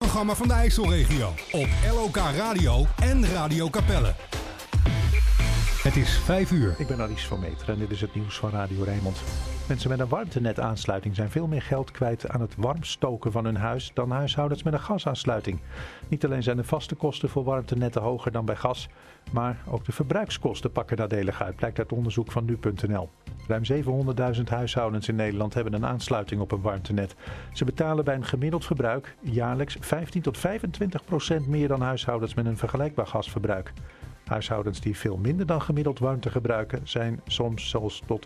programma van de IJsselregio op LOK Radio en Radio Capelle. Het is 5 uur. Ik ben Alice van Meteren en dit is het nieuws van Radio Rijnmond. Mensen met een warmtenetaansluiting zijn veel meer geld kwijt aan het warmstoken van hun huis dan huishoudens met een gasaansluiting. Niet alleen zijn de vaste kosten voor warmtenetten hoger dan bij gas, maar ook de verbruikskosten pakken nadelig uit, blijkt uit onderzoek van nu.nl. Ruim 700.000 huishoudens in Nederland hebben een aansluiting op een warmtenet. Ze betalen bij een gemiddeld verbruik jaarlijks 15-25% meer dan huishoudens met een vergelijkbaar gasverbruik. Huishoudens die veel minder dan gemiddeld warmte gebruiken zijn soms zelfs tot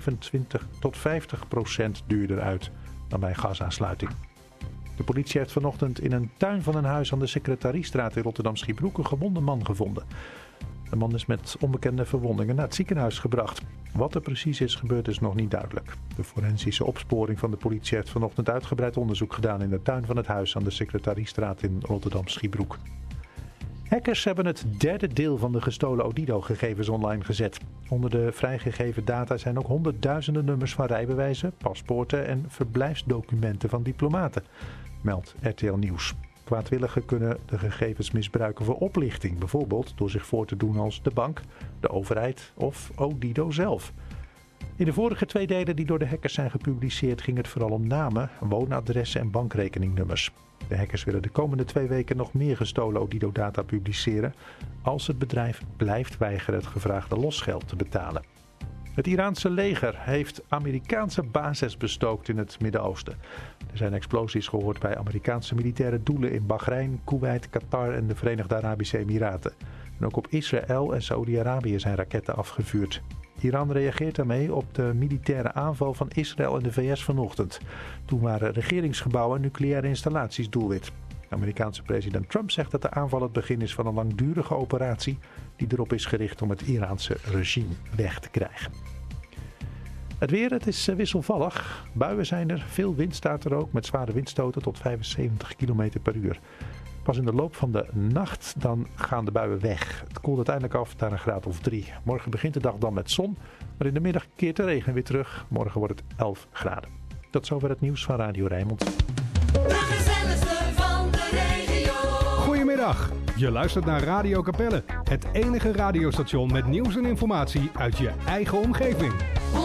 25-50% duurder uit dan bij een gasaansluiting. De politie heeft vanochtend in een tuin van een huis aan de Secretariesstraat in Rotterdam-Schiebroek een gewonde man gevonden. De man is met onbekende verwondingen naar het ziekenhuis gebracht. Wat er precies is gebeurd is nog niet duidelijk. De forensische opsporing van de politie heeft vanochtend uitgebreid onderzoek gedaan in de tuin van het huis aan de Secretariesstraat in Rotterdam-Schiebroek. Hackers hebben het derde deel van de gestolen Odido-gegevens online gezet. Onder de vrijgegeven data zijn ook honderdduizenden nummers van rijbewijzen, paspoorten en verblijfsdocumenten van diplomaten, meldt RTL Nieuws. Kwaadwilligen kunnen de gegevens misbruiken voor oplichting, bijvoorbeeld door zich voor te doen als de bank, de overheid of Odido zelf. In de vorige 2 delen die door de hackers zijn gepubliceerd ging het vooral om namen, woonadressen en bankrekeningnummers. De hackers willen de komende 2 weken nog meer gestolen Odido-data publiceren als het bedrijf blijft weigeren het gevraagde losgeld te betalen. Het Iraanse leger heeft Amerikaanse bases bestookt in het Midden-Oosten. Er zijn explosies gehoord bij Amerikaanse militaire doelen in Bahrein, Kuwait, Qatar en de Verenigde Arabische Emiraten. En ook op Israël en Saoedi-Arabië zijn raketten afgevuurd. Iran reageert daarmee op de militaire aanval van Israël en de VS vanochtend. Toen waren regeringsgebouwen en nucleaire installaties doelwit. De Amerikaanse president Trump zegt dat de aanval het begin is van een langdurige operatie die erop is gericht om het Iraanse regime weg te krijgen. Het weer, het is wisselvallig. Buien zijn er, veel wind staat er ook met zware windstoten tot 75 km per uur. Pas in de loop van de nacht dan gaan de buien weg. Het koelt uiteindelijk af naar een graad of 3. Morgen begint de dag dan met zon, maar in de middag keert de regen weer terug. Morgen wordt het 11 graden. Tot zover het nieuws van Radio Rijnmond. De gezelligste van de regio. Goedemiddag, je luistert naar Radio Capelle. Het enige radiostation met nieuws en informatie uit je eigen omgeving. 105.3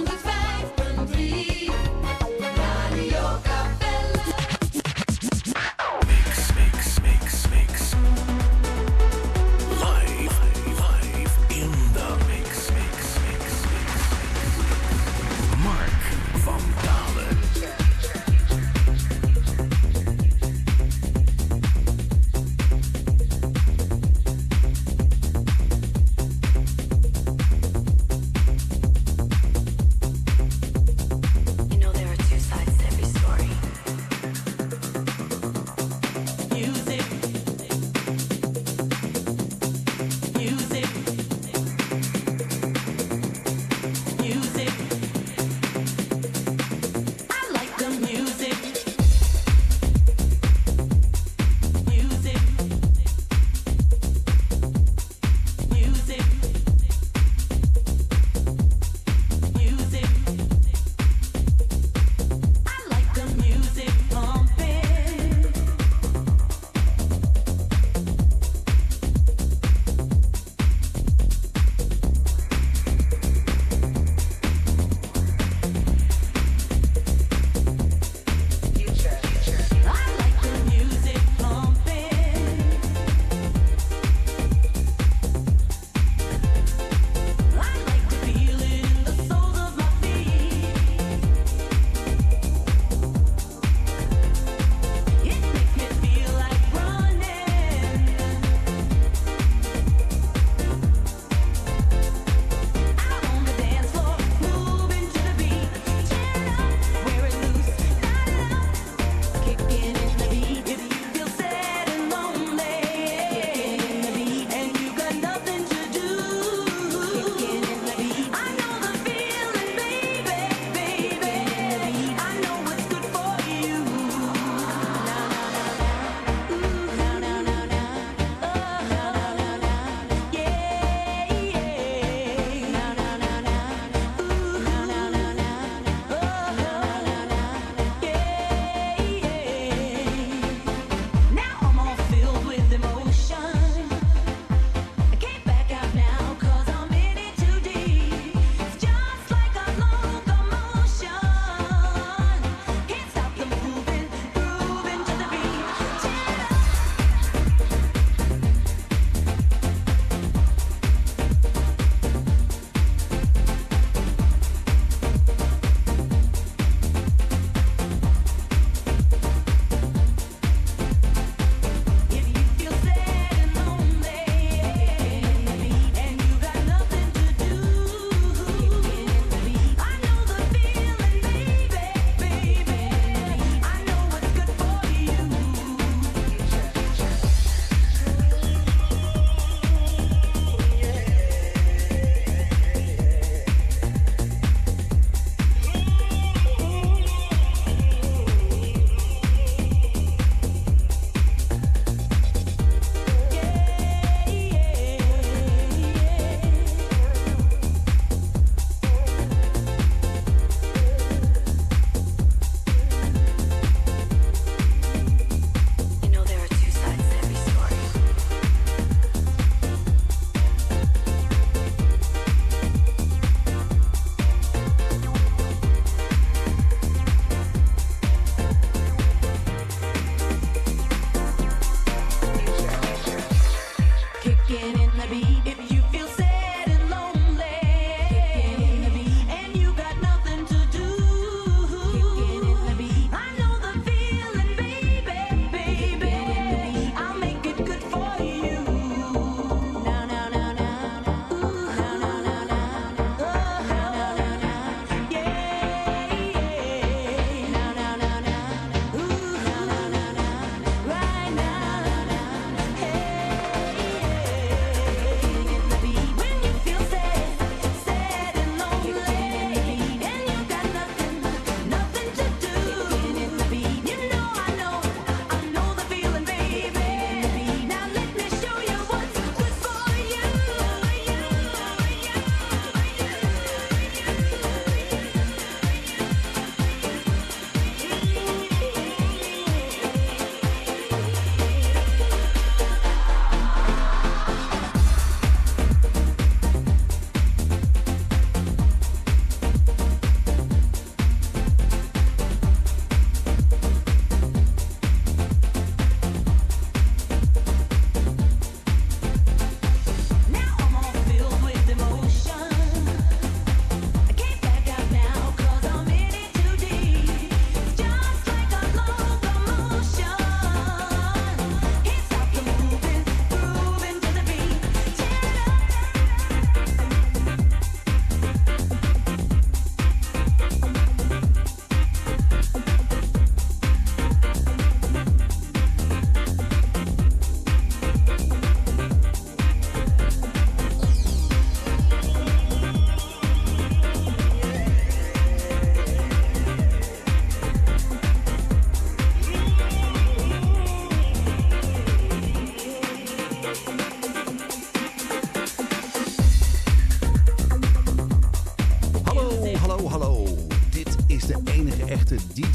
Radio Capelle. Mix. Live in the mix. Mark van Dalen.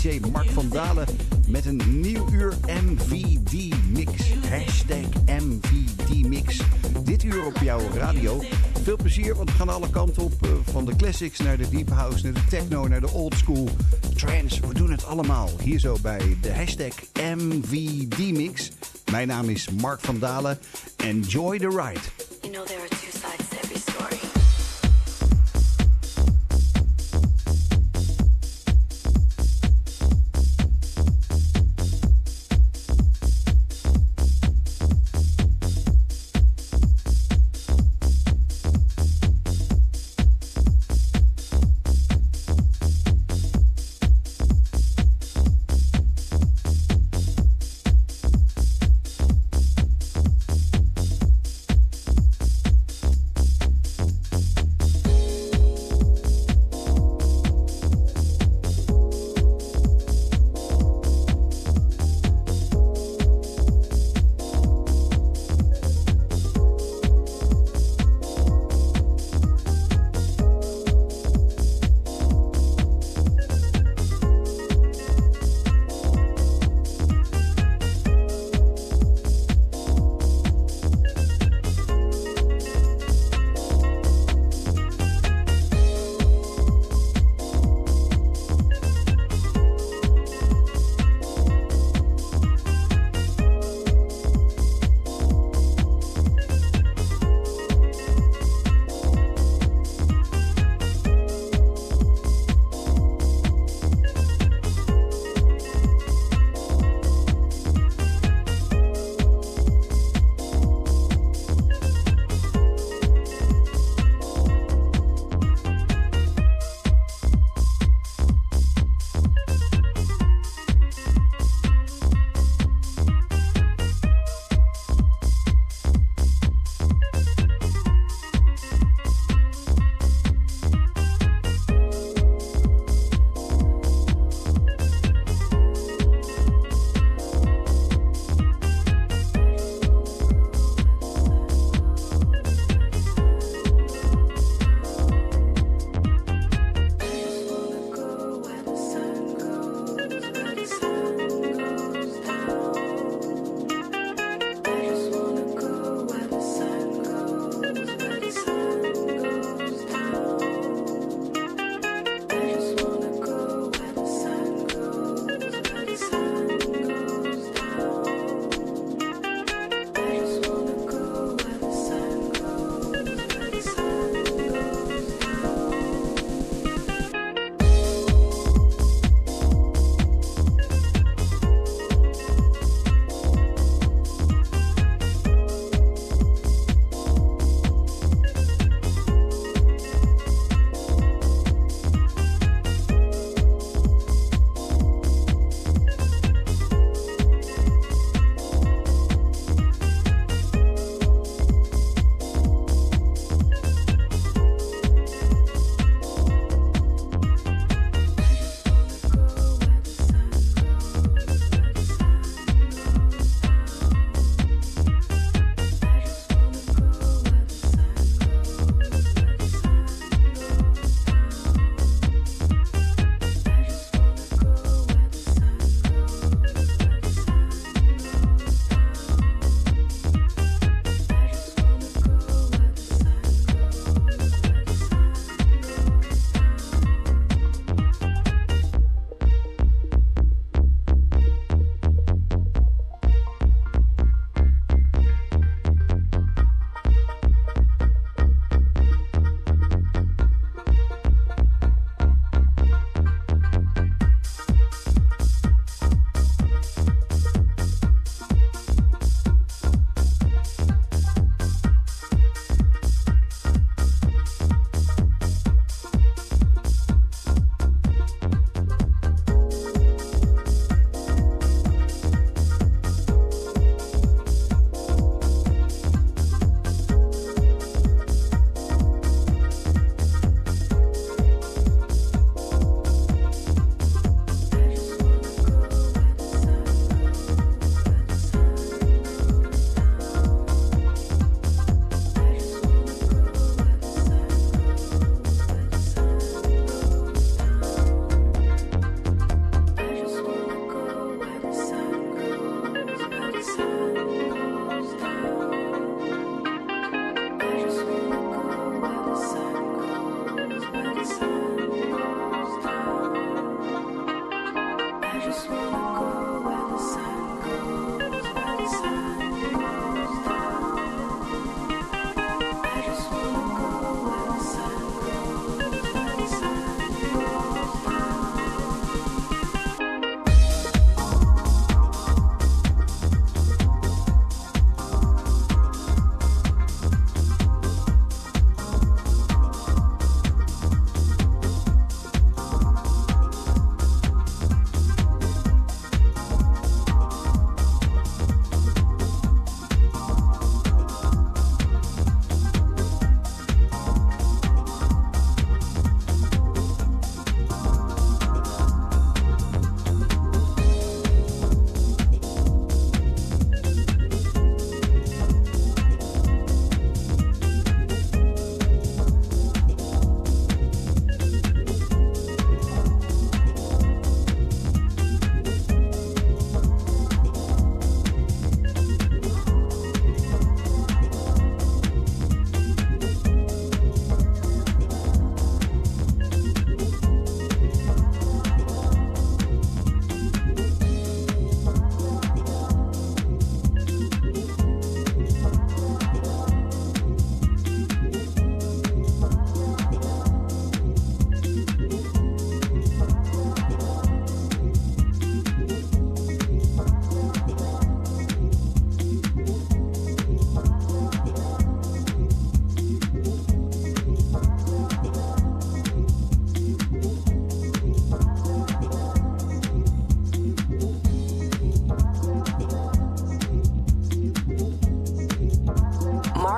DJ Mark van Dalen met een nieuw uur MVD Mix. Hashtag MVD Mix. Dit uur op jouw radio. Veel plezier, want we gaan alle kanten op. Van de classics naar de deep house, naar de techno, naar de old school. Trance, we doen het allemaal. Hier zo bij de hashtag MVD Mix. Mijn naam is Mark van Dalen. Enjoy the ride. You know there are two sides to every story.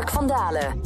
Mark van Dalen.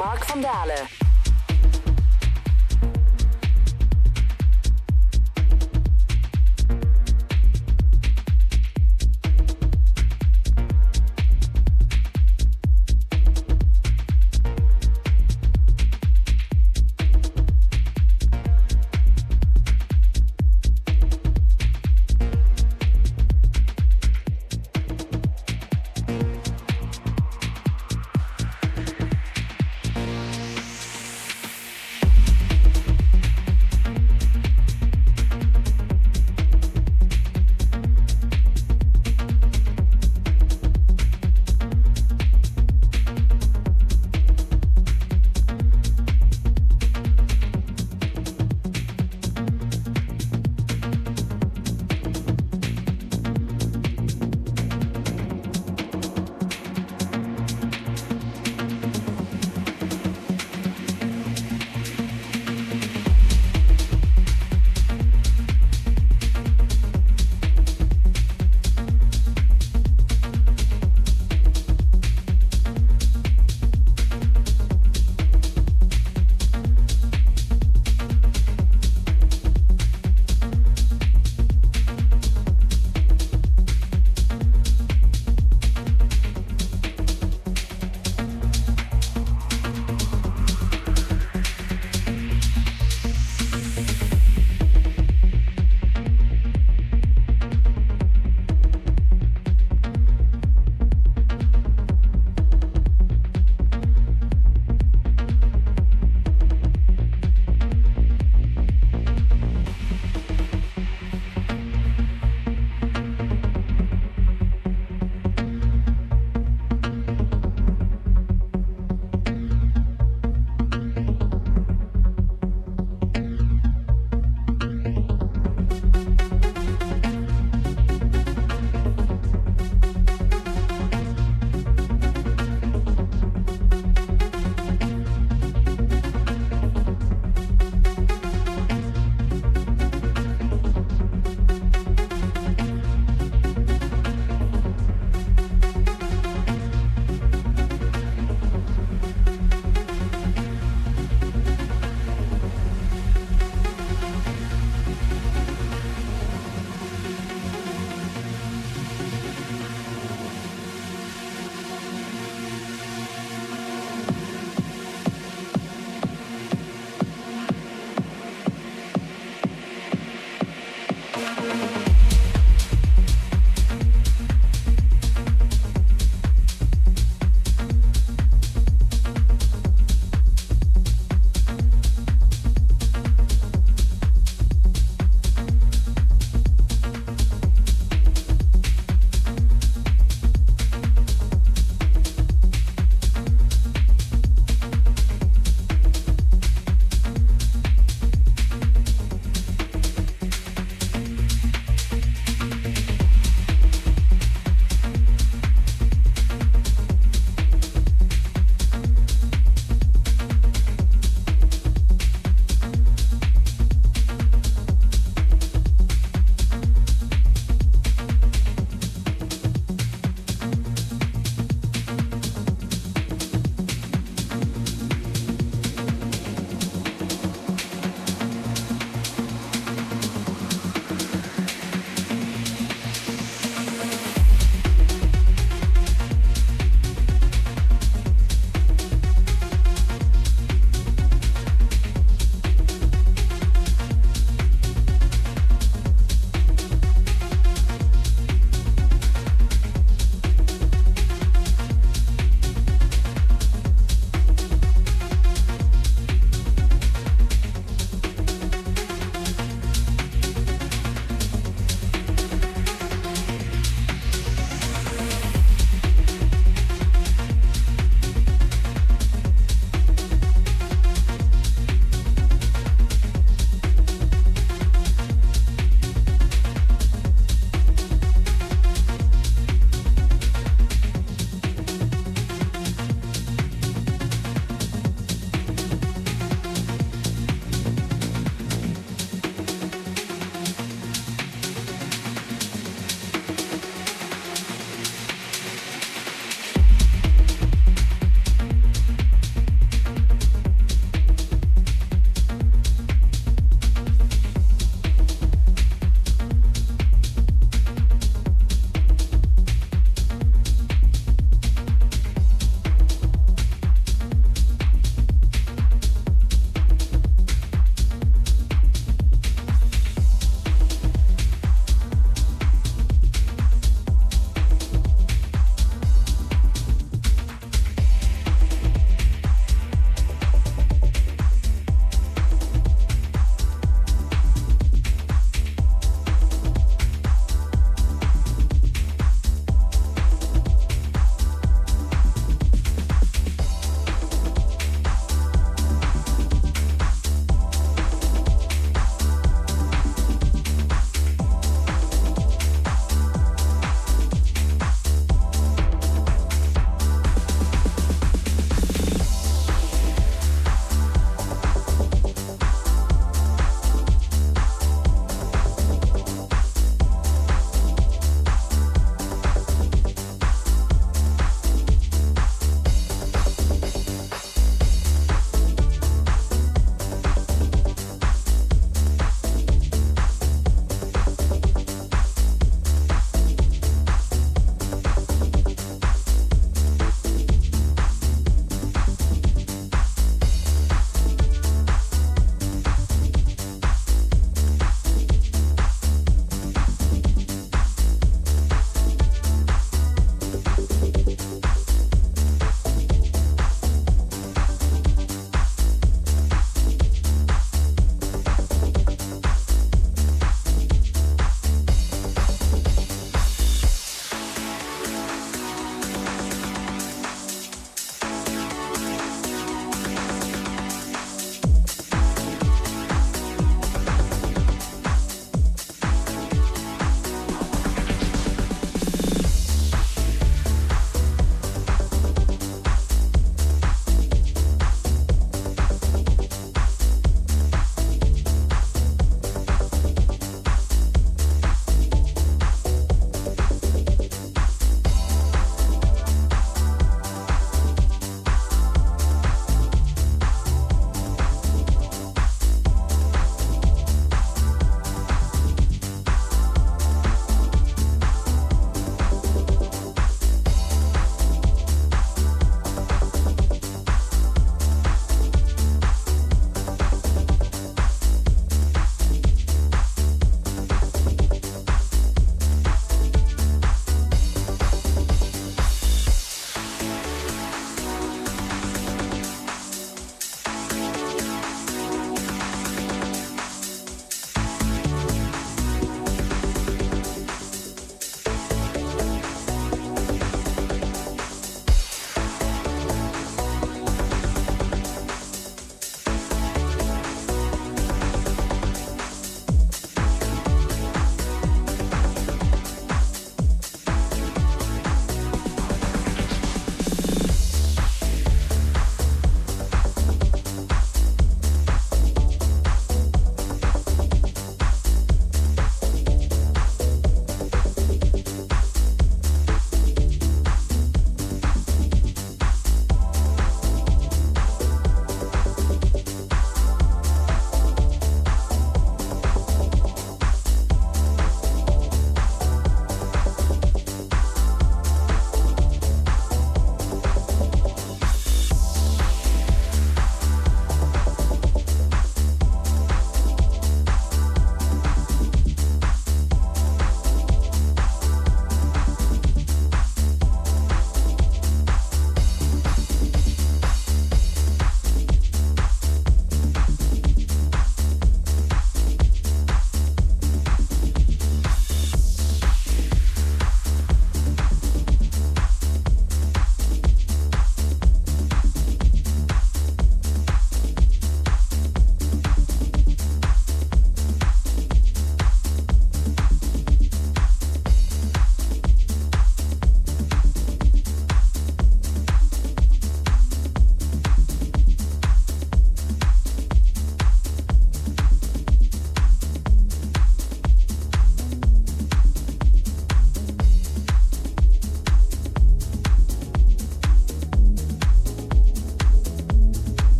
Mark van Dalen.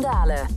Dalen.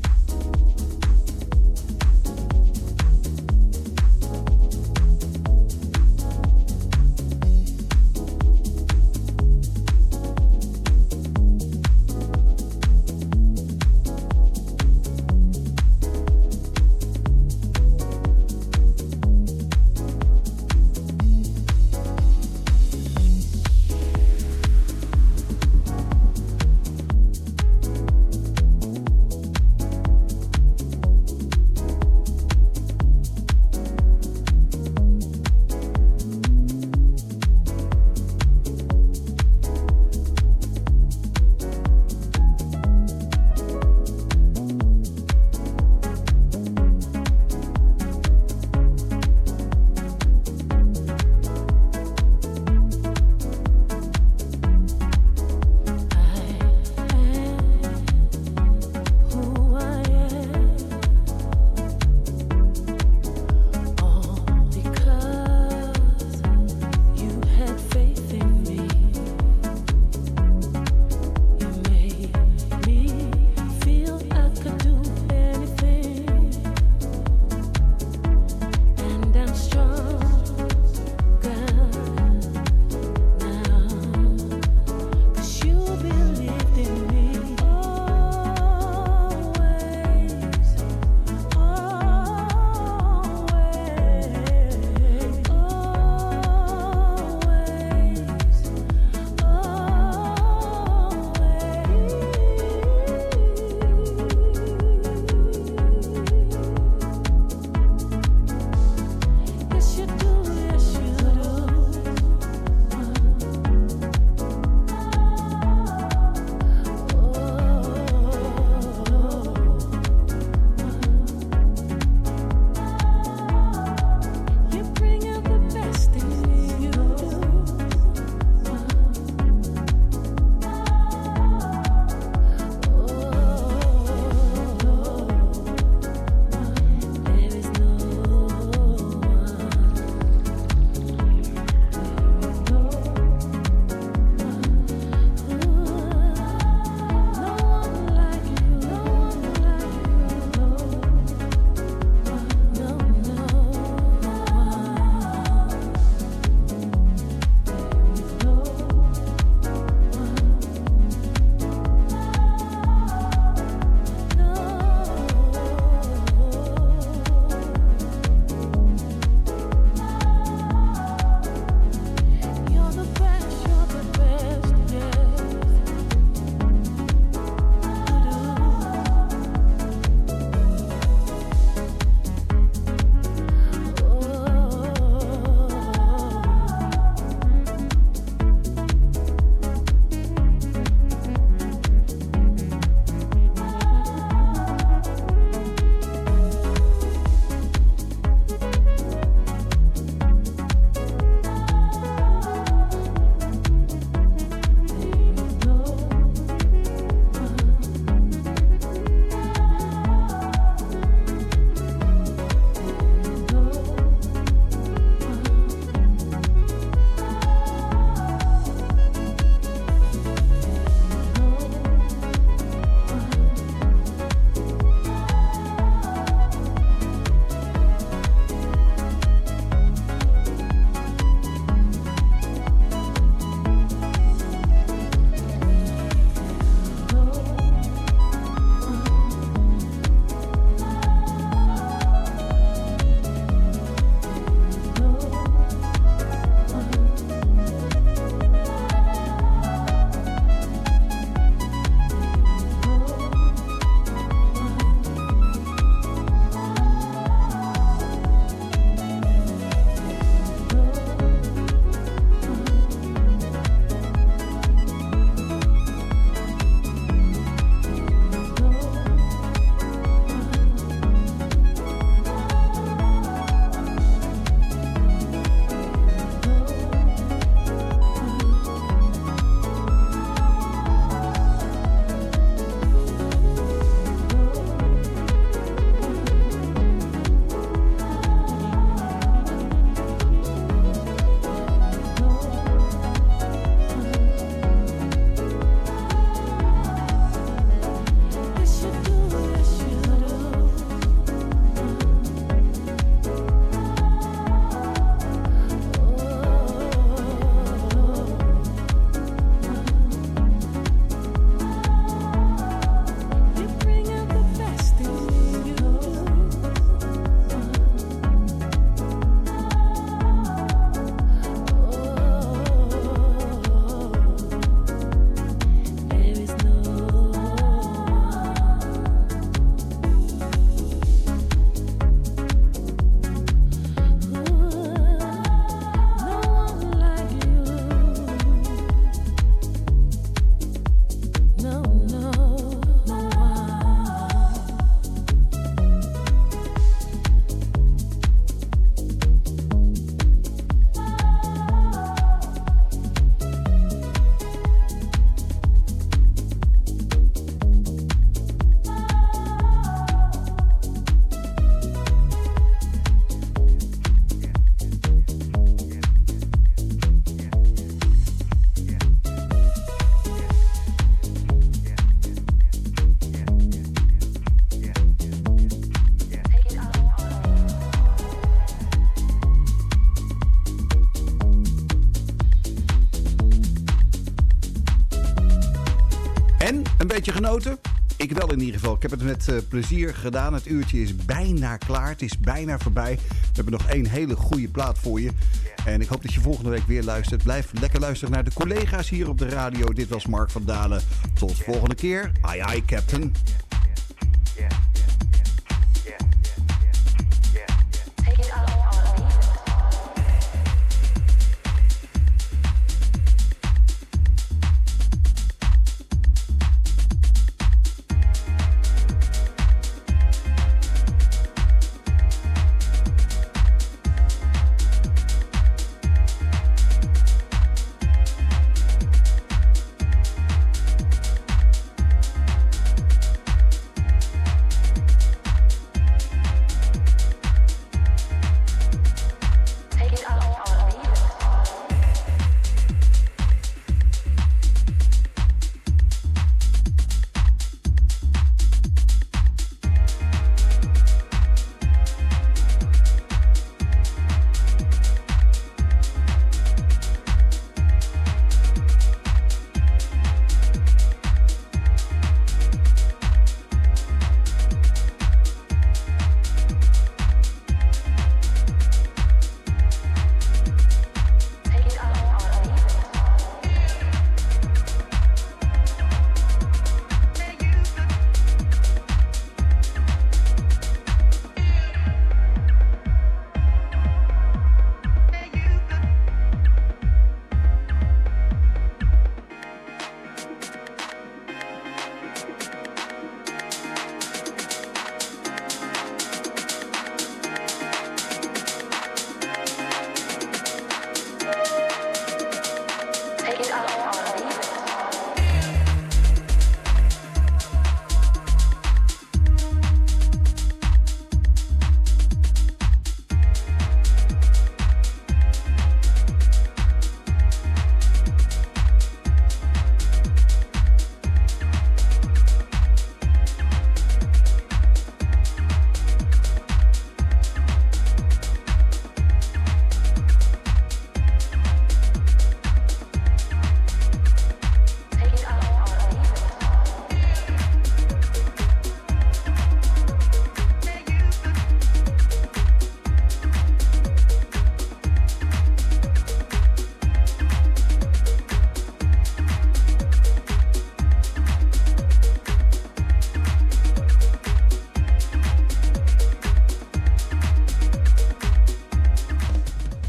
En een beetje genoten? Ik wel in ieder geval. Ik heb het met plezier gedaan. Het uurtje is bijna klaar. Het is bijna voorbij. We hebben nog 1 hele goede plaat voor je. En ik hoop dat je volgende week weer luistert. Blijf lekker luisteren naar de collega's hier op de radio. Dit was Mark van Dalen. Tot volgende keer. Aye aye, Captain.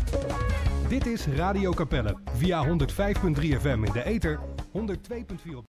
Dit is Radio Capelle via 105.3 FM in de ether, 102.4 op